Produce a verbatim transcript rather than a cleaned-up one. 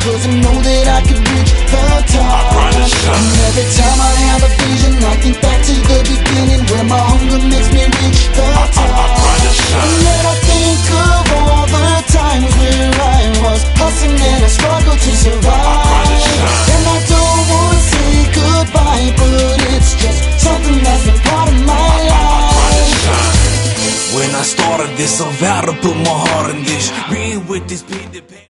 cause I know that I could reach the top. I grind and shine. And every time I have a vision, I think back to the beginning, where my hunger makes me reach the I, top. I, I grind and shine. And then I think of all the times where I was hustling and I struggled to survive. I grind and shine. And I don't wanna say goodbye, but it's just something that's been part of my I, I, I grind and life. shine. When I started this, I vowed to put my heart in this. Being with this beat,